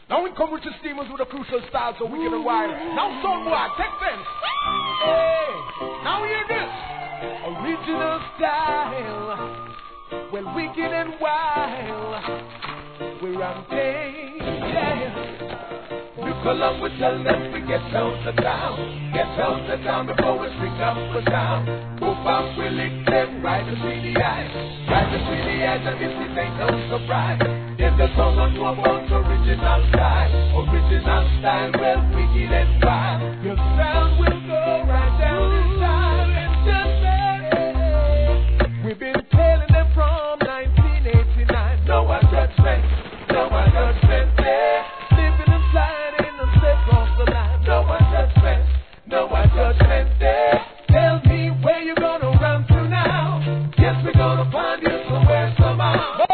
Now we come with the steamers with a crucial style, so wicked and wild. Now son boy, take them. Hey, now hear this. Original style. Well, wicked and wild. We're on yeah. Look along with tell them we get out the town. Get out the town before we sing up the town. Go back, we lick them right between the eyes. Right between the eyes, and this is ain't no surprise. In the song on about original style. Original style, well, wicked and wild. You